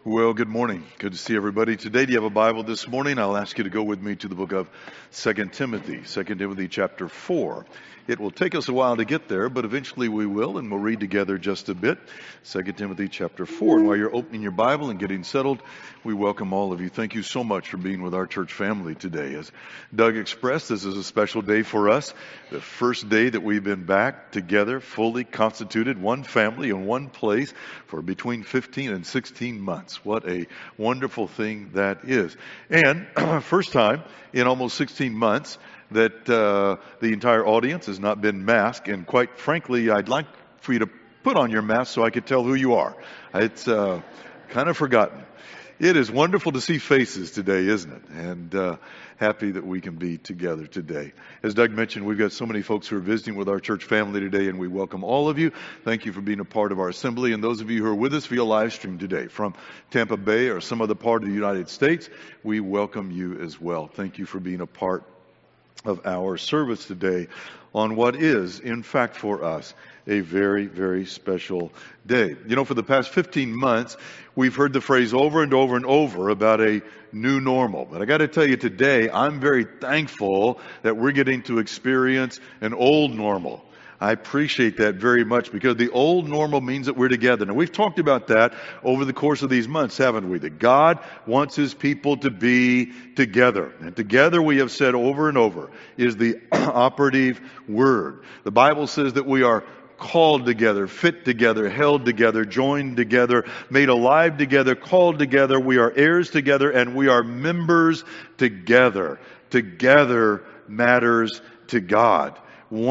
Well, good morning. Good to see everybody. Today, do you have a Bible this morning? I'll ask you to go with me to the book of 2 Timothy, 2 Timothy chapter 4. It will take us a while to get there, but eventually we will, and we'll read together just a bit. 2 Timothy chapter 4. And while you're opening your Bible and getting settled, we welcome all of you. Thank you so much for being with our church family today. As Doug expressed, this is a special day for us. The first day that we've been back together, fully constituted, one family in one place for between 15 and 16 months. What a wonderful thing that is. And first time in almost 16 months that the entire audience has not been masked. And quite frankly, I'd like for you to put on your mask so I could tell who you are. It's kind of forgotten. It is wonderful to see faces today, isn't it? And happy that we can be together today. As Doug mentioned, we've got so many folks who are visiting with our church family today, and we welcome all of you. Thank you for being a part of our assembly. And those of you who are with us via live stream today from Tampa Bay or some other part of the United States, we welcome you as well. Thank you for being a part of our service today on what is, in fact, for us, a very, very special day. You know, for the past 15 months, we've heard the phrase over and over and over about a new normal. But I got to tell you today, I'm very thankful that we're getting to experience an old normal. I appreciate that very much because the old normal means that we're together. Now, we've talked about that over the course of these months, haven't we? That God wants His people to be together. And together, we have said over and over, is the operative word. The Bible says that we are called together, fit together, held together, joined together, made alive together, called together. We are heirs together, and we are members together. Together matters to God.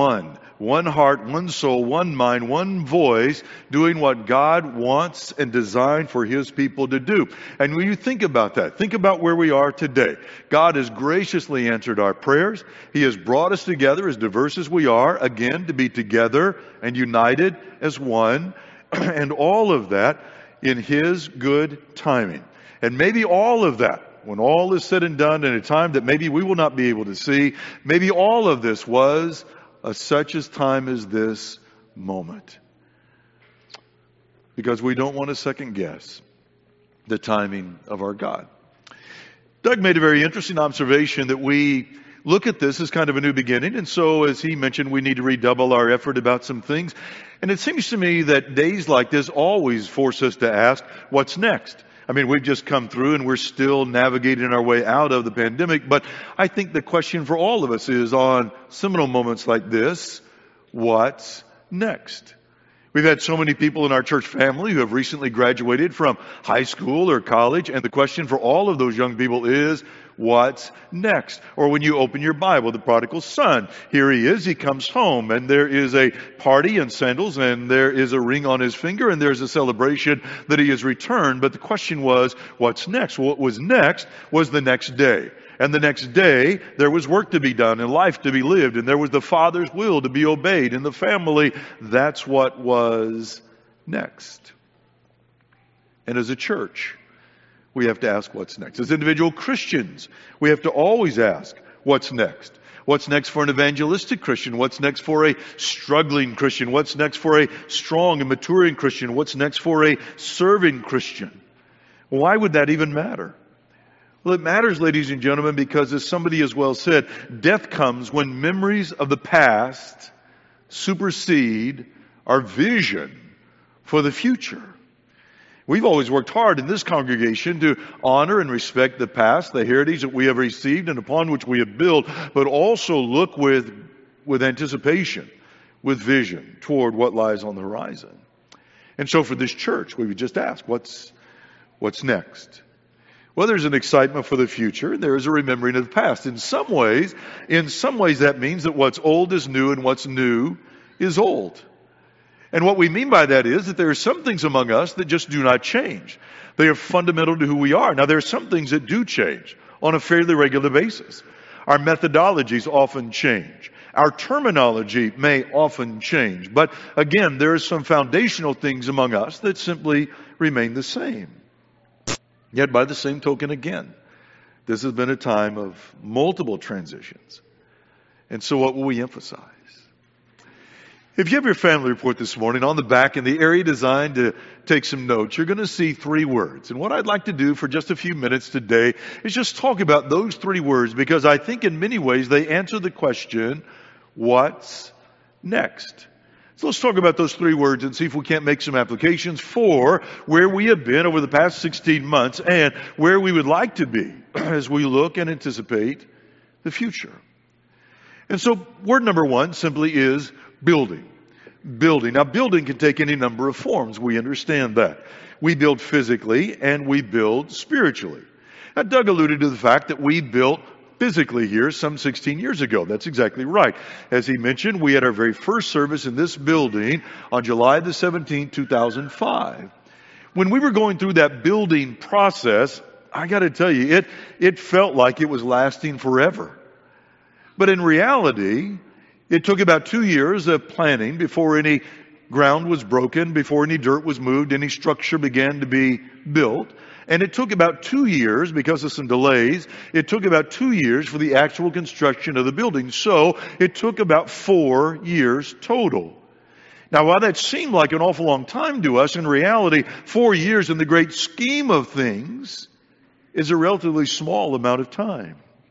One heart, one soul, one mind, one voice, doing what God wants and designed for His people to do. And when you think about that, think about where we are today. God has graciously answered our prayers. He has brought us together as diverse as we are, again, to be together and united as one. And all of that in His good timing. And maybe all of that, when all is said and done in a time that maybe we will not be able to see, maybe all of this was such a time as this moment. Because we don't want to second guess the timing of our God. Doug made a very interesting observation that we look at this as kind of a new beginning. And so, as he mentioned, we need to redouble our effort about some things. And it seems to me that days like this always force us to ask, what's next? I mean, we've just come through and we're still navigating our way out of the pandemic. But I think the question for all of us is on seminal moments like this, what's next? We've had so many people in our church family who have recently graduated from high school or college. And the question for all of those young people is, what's next? Or when you open your Bible, the prodigal son, here he is, he comes home, and there is a party and sandals, and there is a ring on his finger, and there's a celebration that he has returned. But the question was, what's next? What was next was the next day. And the next day, there was work to be done and life to be lived, and there was the Father's will to be obeyed in the family. That's what was next. And as a church, we have to ask what's next. As individual Christians, we have to always ask what's next. What's next for an evangelistic Christian? What's next for a struggling Christian? What's next for a strong and maturing Christian? What's next for a serving Christian? Why would that even matter? Well, it matters, ladies and gentlemen, because as somebody as well said, death comes when memories of the past supersede our vision for the future. We've always worked hard in this congregation to honor and respect the past, the heritage that we have received and upon which we have built, but also look with anticipation, with vision toward what lies on the horizon. And so for this church, we would just ask, what's next? Well, there's an excitement for the future, and there is a remembering of the past. In some ways, that means that what's old is new, and what's new is old. And what we mean by that is that there are some things among us that just do not change. They are fundamental to who we are. Now, there are some things that do change on a fairly regular basis. Our methodologies often change. Our terminology may often change. But again, there are some foundational things among us that simply remain the same. Yet by the same token, again, this has been a time of multiple transitions. And so what will we emphasize? If you have your family report this morning, on the back in the area designed to take some notes, you're going to see 3 words. And what I'd like to do for just a few minutes today is just talk about those 3 words, because I think in many ways they answer the question, what's next? So let's talk about those 3 words and see if we can't make some applications for where we have been over the past 16 months and where we would like to be as we look and anticipate the future. And so word number 1 simply is building. Building. Now, building can take any number of forms. We understand that. We build physically and we build spiritually. Now, Doug alluded to the fact that we built physically here some 16 years ago. That's exactly right. As he mentioned, we had our very first service in this building on July the 17th, 2005. When we were going through that building process, I got to tell you, it felt like it was lasting forever. But in reality, it took about 2 years of planning before any ground was broken, before any dirt was moved, any structure began to be built. And it took about 2 years, because of some delays, it took about 2 years for the actual construction of the building. So it took about 4 years total. Now, while that seemed like an awful long time to us, in reality, 4 years in the great scheme of things is a relatively small amount of time.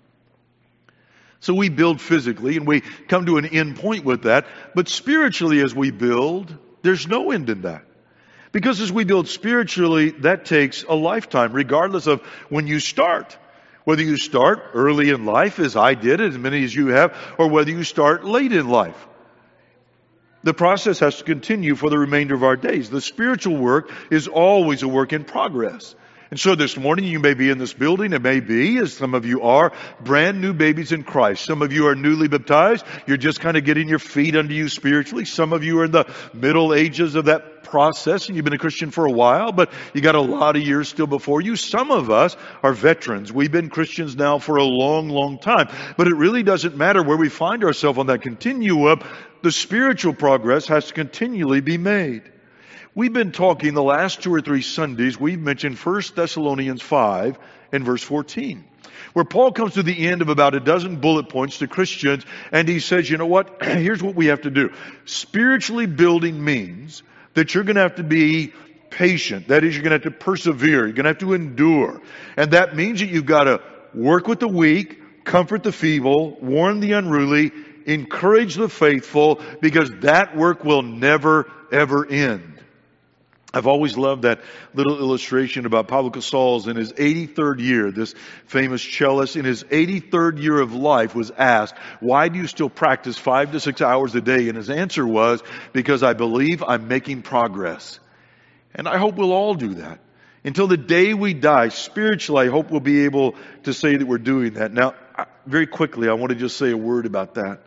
So we build physically and we come to an end point with that. But spiritually, as we build, there's no end in that. Because as we build spiritually, that takes a lifetime, regardless of when you start. Whether you start early in life, as I did, as many as you have, or whether you start late in life. The process has to continue for the remainder of our days. The spiritual work is always a work in progress. And so this morning you may be in this building. It may be, as some of you are, brand new babies in Christ. Some of you are newly baptized. You're just kind of getting your feet under you spiritually. Some of you are in the middle ages of that process and you've been a Christian for a while, but you got a lot of years still before you. Some of us are veterans. We've been Christians now for a long, long time. But it really doesn't matter where we find ourselves on that continuum. The spiritual progress has to continually be made. We've been talking the last 2 or 3 Sundays, we've mentioned 1 Thessalonians 5 and verse 14, where Paul comes to the end of about a dozen bullet points to Christians, and he says, you know what, here's what we have to do. Spiritually building means that you're going to have to be patient. That is, you're going to have to persevere. You're going to have to endure. And that means that you've got to work with the weak, comfort the feeble, warn the unruly, encourage the faithful, because that work will never, ever end. I've always loved that little illustration about Pablo Casals in his 83rd year. This famous cellist in his 83rd year of life was asked, why do you still practice 5 to 6 hours a day? And his answer was, because I believe I'm making progress. And I hope we'll all do that. Until the day we die, spiritually, I hope we'll be able to say that we're doing that. Now, very quickly, I want to just say a word about that.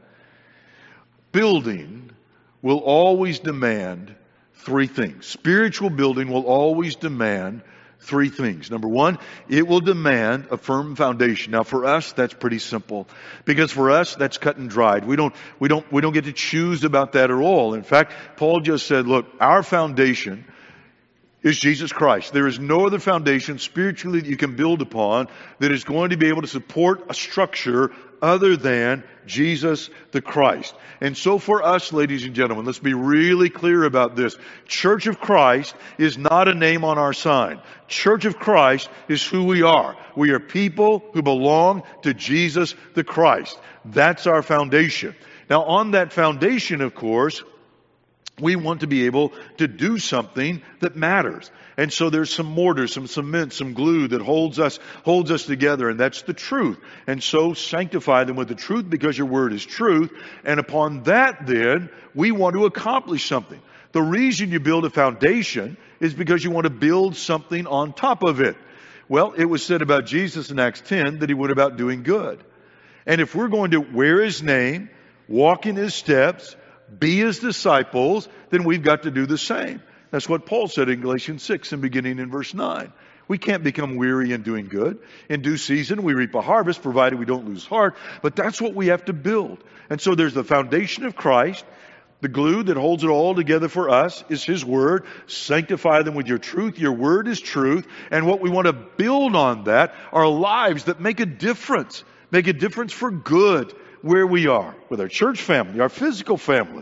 Building will always demand 3 things. Spiritual building will always demand 3 things. Number 1, it will demand a firm foundation. Now for us, that's pretty simple. Because for us, that's cut and dried. We don't get to choose about that at all. In fact, Paul just said, look, our foundation is Jesus Christ. There is no other foundation spiritually that you can build upon that is going to be able to support a structure other than Jesus the Christ. And so for us, ladies and gentlemen, let's be really clear about this. Church of Christ is not a name on our sign. Church of Christ is who we are. We are people who belong to Jesus the Christ. That's our foundation. Now on that foundation, of course, we want to be able to do something that matters. And so there's some mortar, some cement, some glue that holds us together, and that's the truth. And so sanctify them with the truth, because your word is truth. And upon that then, we want to accomplish something. The reason you build a foundation is because you want to build something on top of it. Well, it was said about Jesus in Acts 10 that he went about doing good. And if we're going to wear his name, walk in his steps, be his disciples, then we've got to do the same. That's what Paul said in Galatians 6 and beginning in verse 9. We can't become weary in doing good. In due season, we reap a harvest, provided we don't lose heart. But that's what we have to build. And so there's the foundation of Christ. The glue that holds it all together for us is his word. Sanctify them with your truth. Your word is truth. And what we want to build on that are lives that make a difference. Make a difference for good where we are, with our church family, our physical family,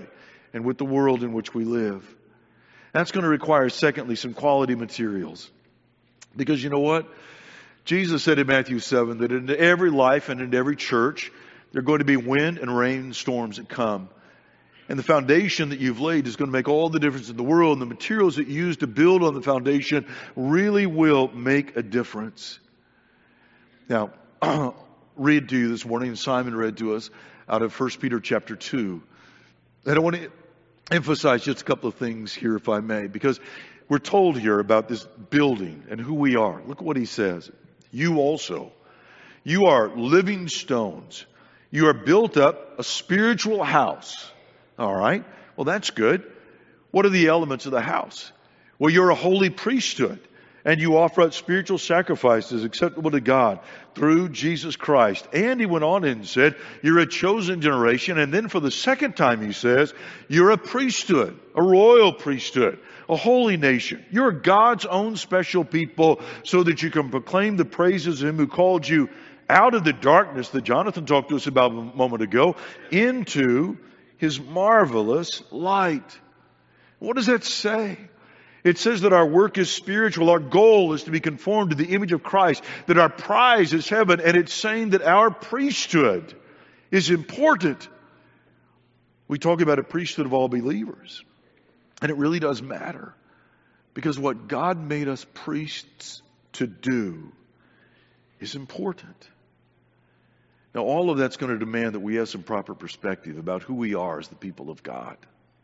and with the world in which we live. That's going to require, secondly, some quality materials. Because you know what? Jesus said in Matthew 7 that in every life and in every church, there are going to be wind and rain storms that come. And the foundation that you've laid is going to make all the difference in the world. And the materials that you use to build on the foundation really will make a difference. Now, read to you this morning, and Simon read to us out of 1 Peter chapter 2. And I want to emphasize just a couple of things here, if I may, because we're told here about this building and who we are. Look at what he says. You also, you are living stones. You are built up a spiritual house. All right. Well, that's good. What are the elements of the house? Well, you're a holy priesthood, and you offer up spiritual sacrifices acceptable to God through Jesus Christ. And he went on and said, you're a chosen generation. And then for the second time, he says, you're a priesthood, a royal priesthood, a holy nation. You're God's own special people so that you can proclaim the praises of him who called you out of the darkness that Jonathan talked to us about a moment ago into his marvelous light. What does that say? It says that our work is spiritual. Our goal is to be conformed to the image of Christ, that our prize is heaven. And it's saying that our priesthood is important. We talk about a priesthood of all believers. And it really does matter. Because what God made us priests to do is important. Now, all of that's going to demand that we have some proper perspective about who we are as the people of God.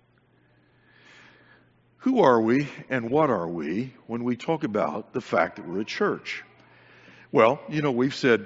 Who are we and what are we when we talk about the fact that we're a church? Well, you know, we've said,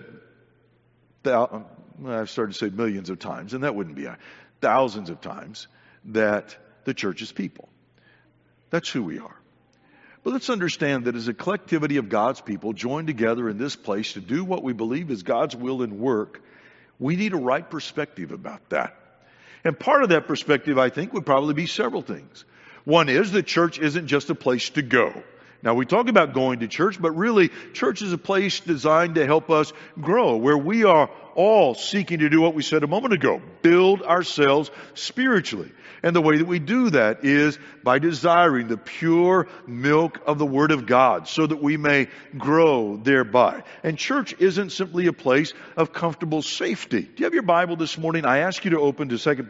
I've started to say millions of times, and that wouldn't be thousands of times, that the church is people. That's who we are. But let's understand that as a collectivity of God's people joined together in this place to do what we believe is God's will and work, we need a right perspective about that. And part of that perspective, I think, would probably be several things. One is that church isn't just a place to go. Now, we talk about going to church, but really, church is a place designed to help us grow, where we are all seeking to do what we said a moment ago, build ourselves spiritually. And the way that we do that is by desiring the pure milk of the Word of God so that we may grow thereby. And church isn't simply a place of comfortable safety. Do you have your Bible this morning? I ask you to open to 2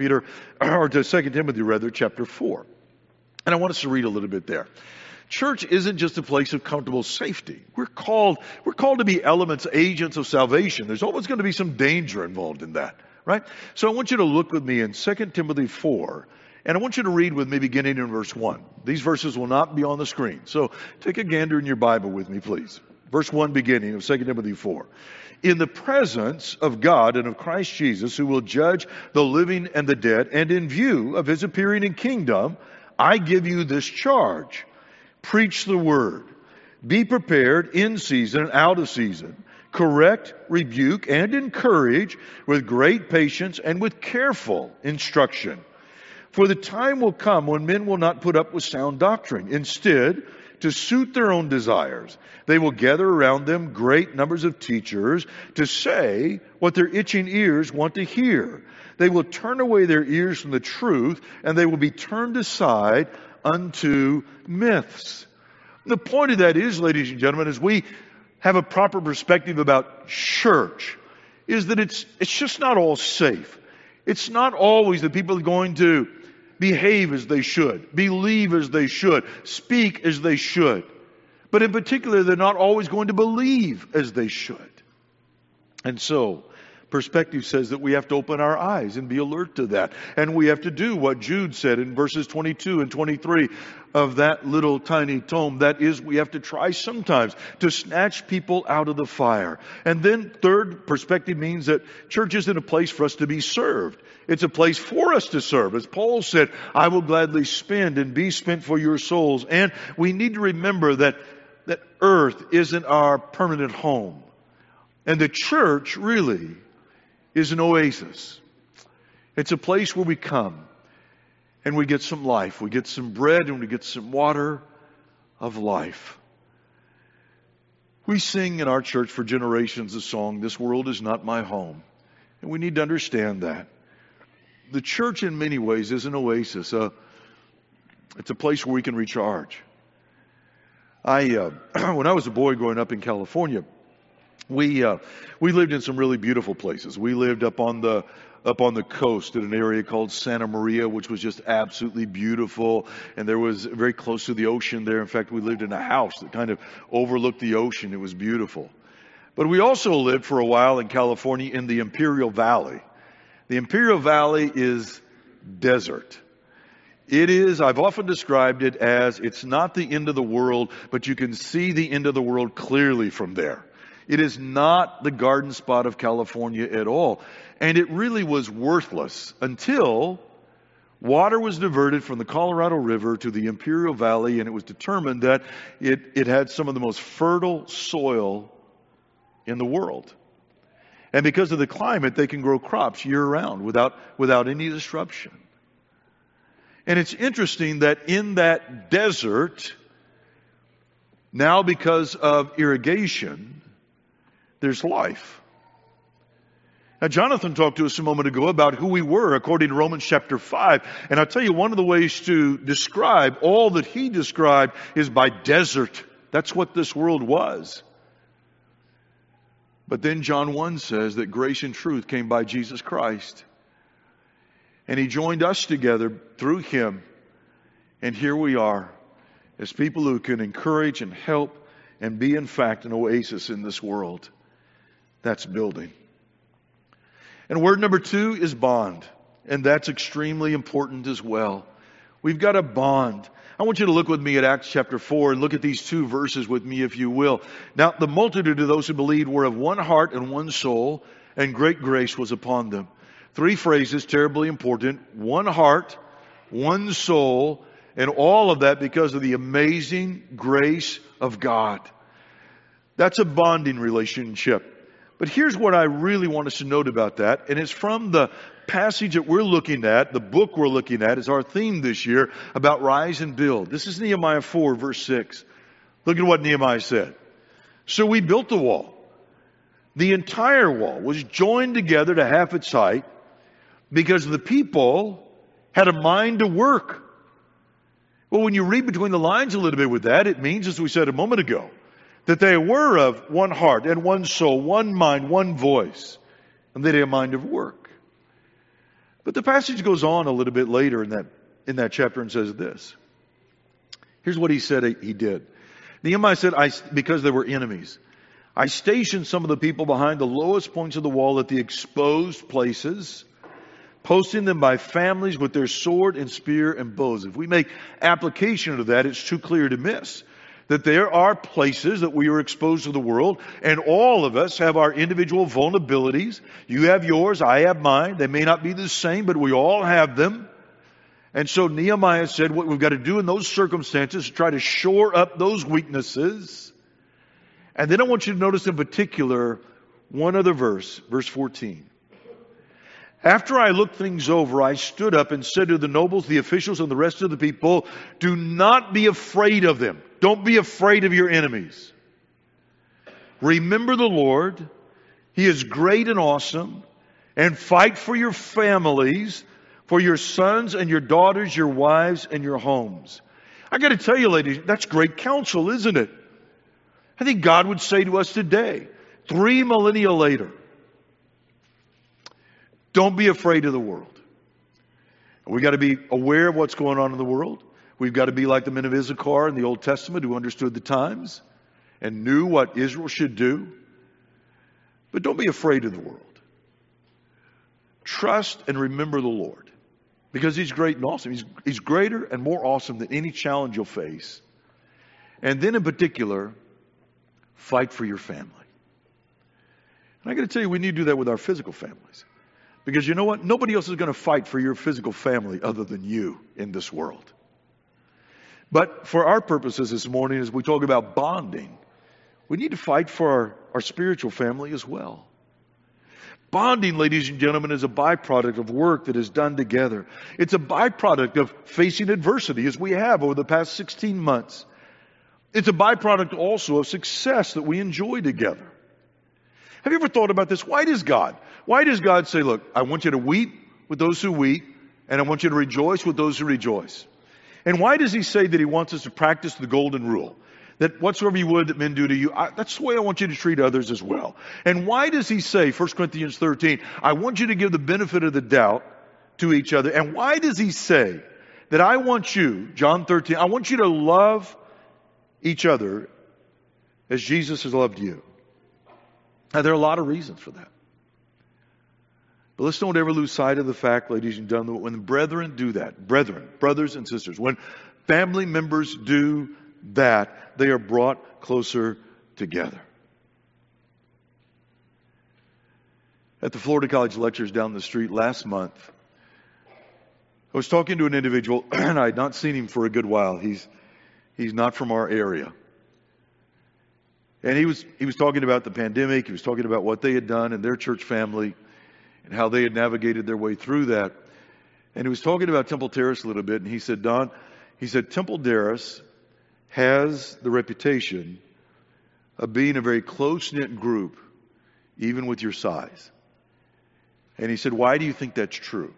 Timothy rather, chapter 4. And I want us to read a little bit there. Church isn't just a place of comfortable safety. We're called to be elements, agents of salvation. There's always going to be some danger involved in that, right? So I want you to look with me in 2 Timothy 4, and I want you to read with me beginning in verse 1. These verses will not be on the screen. So take a gander in your Bible with me, please. Verse 1 beginning of 2 Timothy 4. In the presence of God and of Christ Jesus, who will judge the living and the dead, and in view of his appearing in kingdom, I give you this charge. Preach the word. Be prepared in season and out of season. Correct, rebuke, and encourage with great patience and with careful instruction. For the time will come when men will not put up with sound doctrine. Instead, to suit their own desires, they will gather around them great numbers of teachers to say what their itching ears want to hear. They will turn away their ears from the truth, and they will be turned aside unto myths. The point of that is, ladies and gentlemen, as we have a proper perspective about church, is that it's just not all safe. It's not always that people are going to behave as they should, believe as they should, speak as they should. But in particular, they're not always going to believe as they should. And so, perspective says that we have to open our eyes and be alert to that. And we have to do what Jude said in verses 22 and 23 of that little tiny tome. That is, we have to try sometimes to snatch people out of the fire. And then third, perspective means that church isn't a place for us to be served. It's a place for us to serve. As Paul said, I will gladly spend and be spent for your souls. And we need to remember that earth isn't our permanent home. And the church really is an oasis. It's a place where we come and we get some life. We get some bread and we get some water of life. We sing in our church for generations the song, "This world is not my home." And we need to understand that. the church in many ways is an oasis. It's a place where we can recharge. When I was a boy growing up in California, we lived in some really beautiful places. We lived up on the coast in an area called Santa Maria, which was just absolutely beautiful. And there was very close to the ocean there. In fact, we lived in a house that kind of overlooked the ocean. It was beautiful. But we also lived for a while in California in the Imperial Valley. The Imperial Valley is desert. It is, I've often described it as, it's not the end of the world, but you can see the end of the world clearly from there. It is not the garden spot of California at all. And it really was worthless until water was diverted from the Colorado River to the Imperial Valley, and it was determined that it had some of the most fertile soil in the world. And because of the climate, they can grow crops year-round without any disruption. And it's interesting that in that desert, now because of irrigation, there's life. Now, Jonathan talked to us a moment ago about who we were according to Romans chapter 5. And I'll tell you, one of the ways to describe all that he described is by desert. That's what this world was. But then John 1 says that grace and truth came by Jesus Christ. And he joined us together through him. And here we are as people who can encourage and help and be, in fact, an oasis in this world. That's building. And word number 2 is bond. And that's extremely important as well. We've got a bond. I want you to look with me at Acts chapter 4 and look at these 2 verses with me, if you will. Now, the multitude of those who believed were of one heart and one soul, and great grace was upon them. 3 phrases, terribly important. One heart, one soul, and all of that because of the amazing grace of God. That's a bonding relationship. But here's what I really want us to note about that, and it's from the passage that we're looking at, the book we're looking at, is our theme this year about rise and build. This is Nehemiah 4, verse 6. Look at what Nehemiah said. So we built the wall. The entire wall was joined together to half its height because the people had a mind to work. Well, when you read between the lines a little bit with that, it means, as we said a moment ago, that they were of one heart and one soul, one mind, one voice, and they had a mind of work. But the passage goes on a little bit later in that chapter and says this. Here's what he said he did. Nehemiah said, because they were enemies, I stationed some of the people behind the lowest points of the wall at the exposed places, posting them by families with their sword and spear and bows. If we make application of that, it's too clear to miss. That there are places that we are exposed to the world, and all of us have our individual vulnerabilities. You have yours, I have mine. They may not be the same, but we all have them. And so Nehemiah said what we've got to do in those circumstances is try to shore up those weaknesses. And then I want you to notice in particular one other verse, verse 14. After I looked things over, I stood up and said to the nobles, the officials, and the rest of the people, do not be afraid of them. Don't be afraid of your enemies. Remember the Lord. He is great and awesome. And fight for your families, for your sons and your daughters, your wives and your homes. I got to tell you, ladies, that's great counsel, isn't it? I think God would say to us today, 3 millennia later, don't be afraid of the world. We've got to be aware of what's going on in the world. We've got to be like the men of Issachar in the Old Testament who understood the times and knew what Israel should do. But don't be afraid of the world. Trust and remember the Lord because He's great and awesome. He's greater and more awesome than any challenge you'll face. And then in particular, fight for your family. And I got to tell you, we need to do that with our physical families. Because you know what? Nobody else is going to fight for your physical family other than you in this world. But for our purposes this morning, as we talk about bonding, we need to fight for our spiritual family as well. Bonding, ladies and gentlemen, is a byproduct of work that is done together. It's a byproduct of facing adversity as we have over the past 16 months. It's a byproduct also of success that we enjoy together. Have you ever thought about this? Why does God say, look, I want you to weep with those who weep, and I want you to rejoice with those who rejoice. And why does he say that he wants us to practice the golden rule? That whatsoever you would that men do to you, that's the way I want you to treat others as well. And why does he say, 1 Corinthians 13, I want you to give the benefit of the doubt to each other? And why does he say that I want you, John 13, I want you to love each other as Jesus has loved you? Now, there are a lot of reasons for that. But let's don't ever lose sight of the fact, ladies and gentlemen, when the brethren do that, brothers and sisters, when family members do that, they are brought closer together. At the Florida College Lectures down the street last month, I was talking to an individual, and I had not seen him for a good while. He's not from our area. And he was talking about the pandemic. He was talking about what they had done in their church family and how they had navigated their way through that. And he was talking about Temple Terrace a little bit, and he said, Don, Temple Terrace has the reputation of being a very close-knit group, even with your size. And he said, why do you think that's true?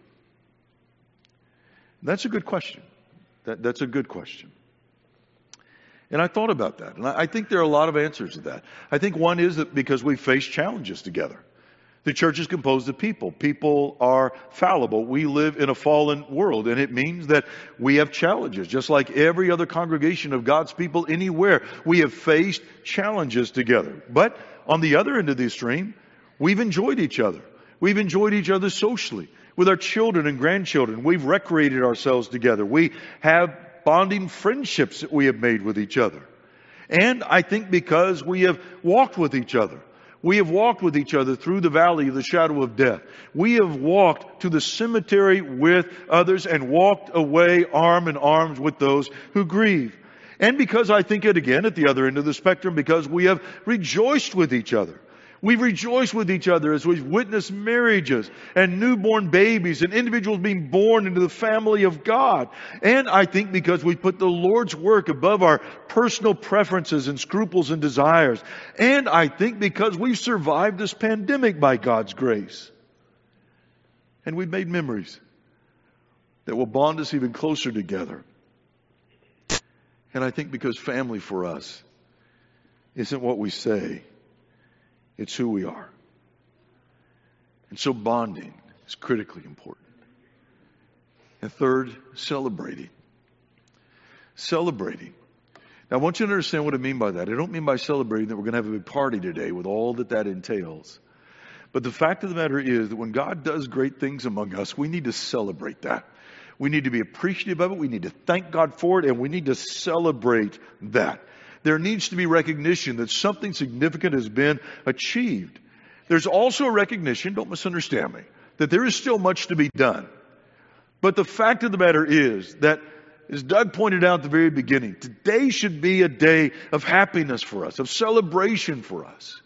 That's a good question. That's a good question. And I thought about that. And I think there are a lot of answers to that. I think one is that because we face challenges together. The church is composed of people. People are fallible. We live in a fallen world, and it means that we have challenges. Just like every other congregation of God's people anywhere, we have faced challenges together. But on the other end of the extreme, we've enjoyed each other. We've enjoyed each other socially. With our children and grandchildren, we've recreated ourselves together. We have bonding friendships that we have made with each other. And I think because we have walked with each other. We have walked with each other through the valley of the shadow of death. We have walked to the cemetery with others and walked away arm in arms with those who grieve. And because I think it again at the other end of the spectrum, because we have rejoiced with each other. We've rejoiced with each other as we've witnessed marriages and newborn babies and individuals being born into the family of God. And I think because we put the Lord's work above our personal preferences and scruples and desires. And I think because we've survived this pandemic by God's grace. And we've made memories that will bond us even closer together. And I think because family for us isn't what we say. It's who we are. And so bonding is critically important. And third, celebrating. Celebrating. Now, I want you to understand what I mean by that. I don't mean by celebrating that we're going to have a big party today with all that entails. But the fact of the matter is that when God does great things among us, we need to celebrate that. We need to be appreciative of it. We need to thank God for it. And we need to celebrate that. There needs to be recognition that something significant has been achieved. There's also a recognition, don't misunderstand me, that there is still much to be done. But the fact of the matter is that, as Doug pointed out at the very beginning, today should be a day of happiness for us, of celebration for us.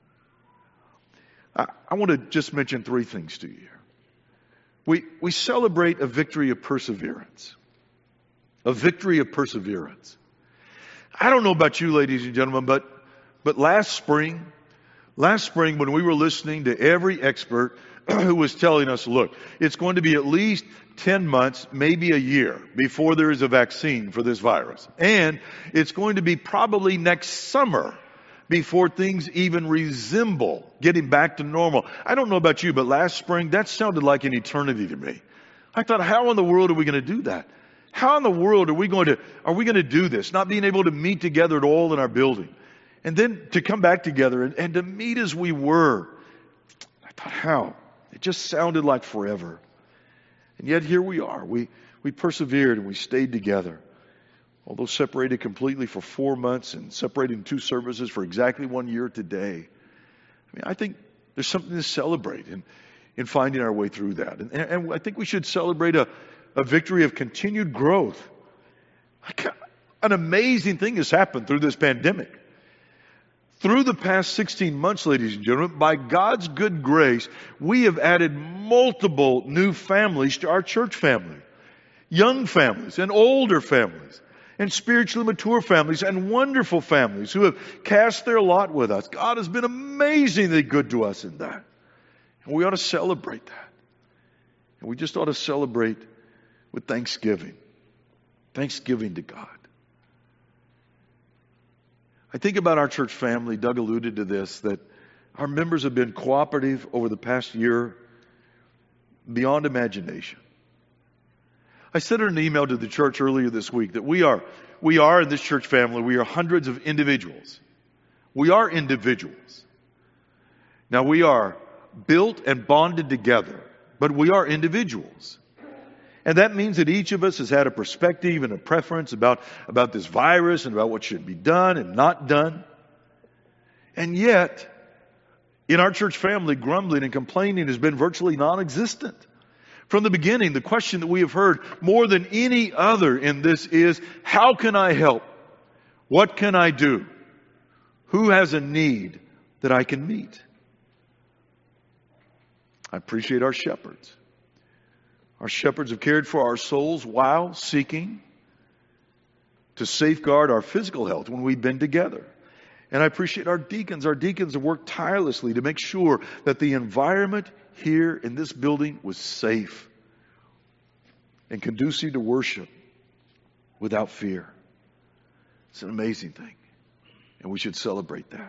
I want to just mention three things to you here. We celebrate a victory of perseverance. A victory of perseverance. I don't know about you, ladies and gentlemen, but last spring when we were listening to every expert who was telling us, look, it's going to be at least 10 months, maybe a year before there is a vaccine for this virus. And it's going to be probably next summer before things even resemble getting back to normal. I don't know about you, but last spring, that sounded like an eternity to me. I thought, how in the world are we going to do that? How in the world are we going to do this? Not being able to meet together at all in our building. And then to come back together and to meet as we were. I thought, how? It just sounded like forever. And yet here we are. We persevered and we stayed together. Although separated completely for 4 months and separated in 2 services for exactly 1 year today. I think there's something to celebrate in finding our way through that. And I think we should celebrate a victory of continued growth. An amazing thing has happened through this pandemic. Through the past 16 months, ladies and gentlemen, by God's good grace, we have added multiple new families to our church family. Young families and older families and spiritually mature families and wonderful families who have cast their lot with us. God has been amazingly good to us in that. And we ought to celebrate that. And we just ought to celebrate with thanksgiving. Thanksgiving to God. I think about our church family. Doug alluded to this, that our members have been cooperative over the past year beyond imagination. I sent an email to the church earlier this week that we are in this church family, we are hundreds of individuals. We are individuals. Now we are built and bonded together, but we are individuals. And that means that each of us has had a perspective and a preference about this virus and about what should be done and not done. And yet, in our church family, grumbling and complaining has been virtually non-existent. From the beginning, the question that we have heard more than any other in this is, how can I help? What can I do? Who has a need that I can meet? I appreciate our shepherds. Our shepherds have cared for our souls while seeking to safeguard our physical health when we've been together. And I appreciate our deacons. Our deacons have worked tirelessly to make sure that the environment here in this building was safe and conducive to worship without fear. It's an amazing thing, and we should celebrate that.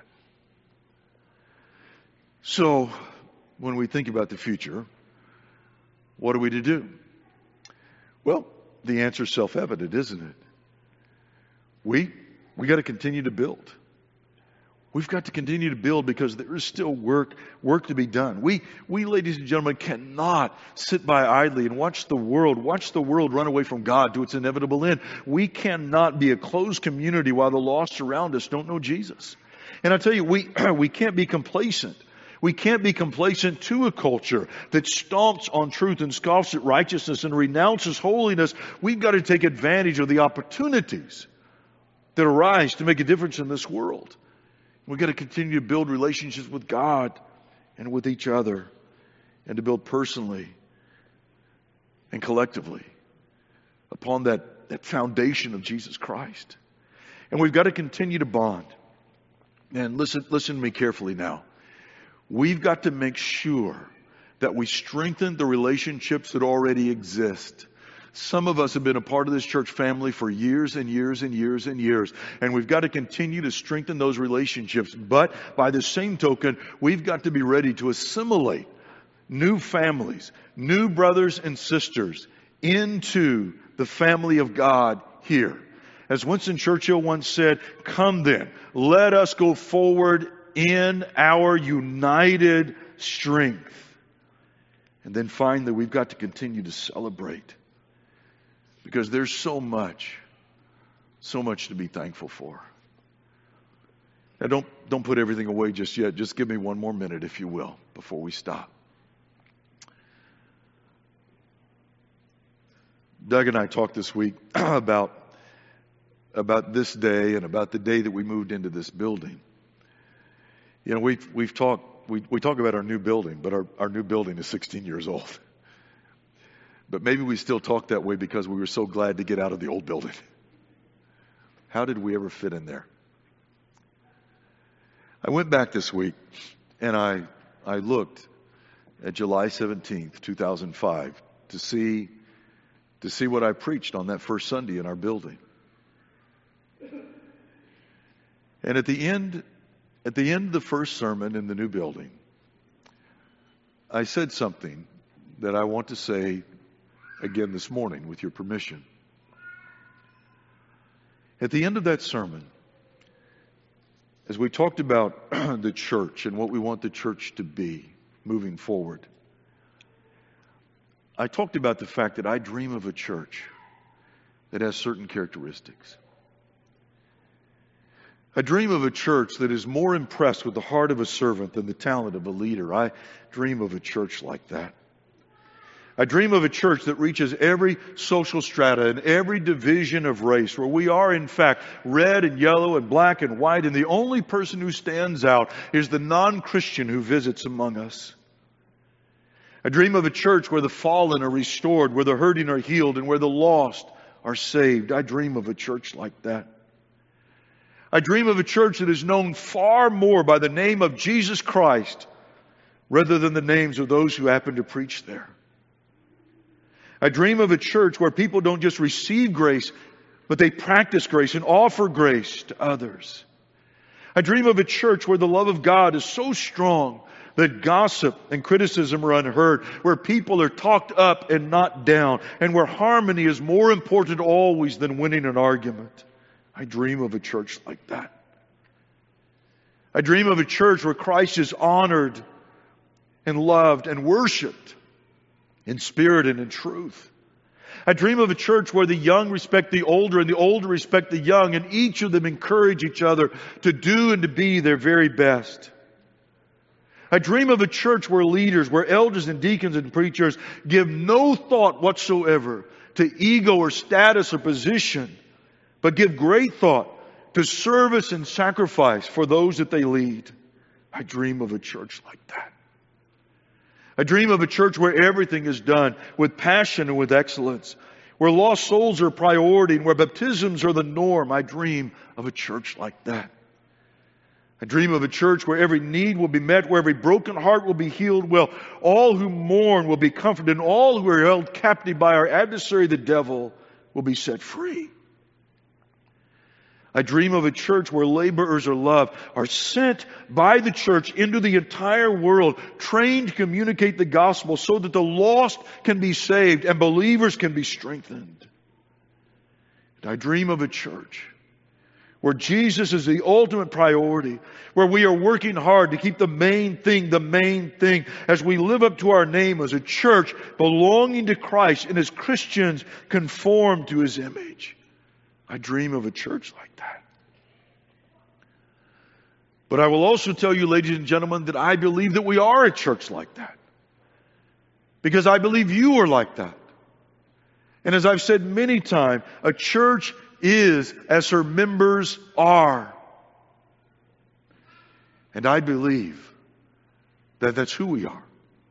So, when we think about the future, what are we to do? Well, the answer is self-evident, isn't it? We got to continue to build. We've got to continue to build because there is still work to be done. We, ladies and gentlemen, cannot sit by idly and watch the world run away from God to its inevitable end. We cannot be a closed community while the lost around us don't know Jesus. And I tell you, we can't be complacent. We can't be complacent to a culture that stomps on truth and scoffs at righteousness and renounces holiness. We've got to take advantage of the opportunities that arise to make a difference in this world. We've got to continue to build relationships with God and with each other, and to build personally and collectively upon that foundation of Jesus Christ. And we've got to continue to bond. And listen to me carefully now. We've got to make sure that we strengthen the relationships that already exist. Some of us have been a part of this church family for years and years and years and years. And we've got to continue to strengthen those relationships. But by the same token, we've got to be ready to assimilate new families, new brothers and sisters into the family of God here. As Winston Churchill once said, "Come then, let us go forward in our united strength." And then finally, we've got to continue to celebrate. Because there's so much to be thankful for. Now don't put everything away just yet. Just give me one more minute, if you will, before we stop. Doug and I talked this week about this day and about the day that we moved into this building. You know, we talk about our new building, but our new building is 16 years old. But maybe we still talk that way because we were so glad to get out of the old building. How did we ever fit in there? I went back this week and I looked at July 17th, 2005 to see what I preached on that first Sunday in our building. And at the end of the first sermon in the new building, I said something that I want to say again this morning, with your permission. At the end of that sermon, as we talked about the church and what we want the church to be moving forward, I talked about the fact that I dream of a church that has certain characteristics. I dream of a church that is more impressed with the heart of a servant than the talent of a leader. I dream of a church like that. I dream of a church that reaches every social strata and every division of race, where we are, in fact, red and yellow and black and white, and the only person who stands out is the non-Christian who visits among us. I dream of a church where the fallen are restored, where the hurting are healed, and where the lost are saved. I dream of a church like that. I dream of a church that is known far more by the name of Jesus Christ rather than the names of those who happen to preach there. I dream of a church where people don't just receive grace, but they practice grace and offer grace to others. I dream of a church where the love of God is so strong that gossip and criticism are unheard, where people are talked up and not down, and where harmony is more important always than winning an argument. I dream of a church like that. I dream of a church where Christ is honored and loved and worshiped in spirit and in truth. I dream of a church where the young respect the older and the older respect the young, and each of them encourage each other to do and to be their very best. I dream of a church where leaders, where elders and deacons and preachers give no thought whatsoever to ego or status or position, but give great thought to service and sacrifice for those that they lead. I dream of a church like that. I dream of a church where everything is done with passion and with excellence, where lost souls are a priority and where baptisms are the norm. I dream of a church like that. I dream of a church where every need will be met, where every broken heart will be healed well, all who mourn will be comforted, and all who are held captive by our adversary, the devil, will be set free. I dream of a church where laborers of love are sent by the church into the entire world, trained to communicate the gospel so that the lost can be saved and believers can be strengthened. And I dream of a church where Jesus is the ultimate priority, where we are working hard to keep the main thing, as we live up to our name as a church belonging to Christ and as Christians conformed to His image. I dream of a church like that. But I will also tell you, ladies and gentlemen, that I believe that we are a church like that. Because I believe you are like that. And as I've said many times, a church is as her members are. And I believe that that's who we are.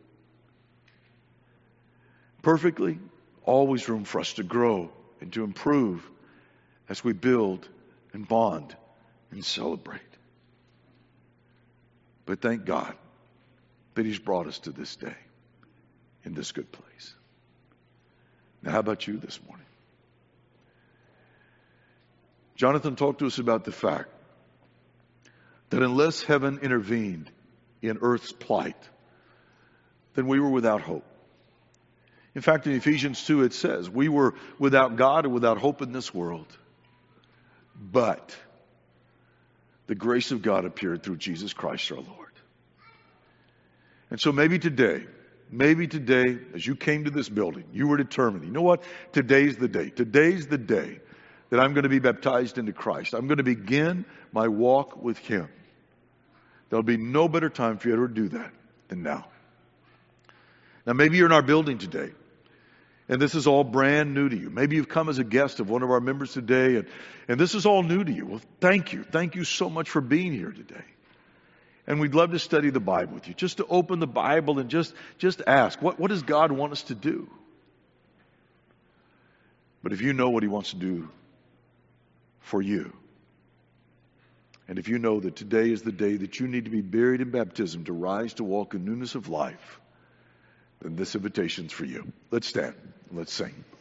Perfectly, always room for us to grow and to improve as we build and bond and celebrate. But thank God that He's brought us to this day in this good place. Now, how about you this morning? Jonathan talked to us about the fact that unless heaven intervened in earth's plight, then we were without hope. In fact, in Ephesians 2 it says, we were without God and without hope in this world. But the grace of God appeared through Jesus Christ our Lord. And so maybe today, as you came to this building, you were determined, you know what? Today's the day. Today's the day that I'm going to be baptized into Christ. I'm going to begin my walk with Him. There'll be no better time for you to ever do that than now. Now maybe you're in our building today, and this is all brand new to you. Maybe you've come as a guest of one of our members today, and this is all new to you. Well, thank you. Thank you so much for being here today. And we'd love to study the Bible with you. Just to open the Bible and just ask, what does God want us to do? But if you know what He wants to do for you, and if you know that today is the day that you need to be buried in baptism to rise to walk in newness of life, then this invitation's for you. Let's stand. Let's sing.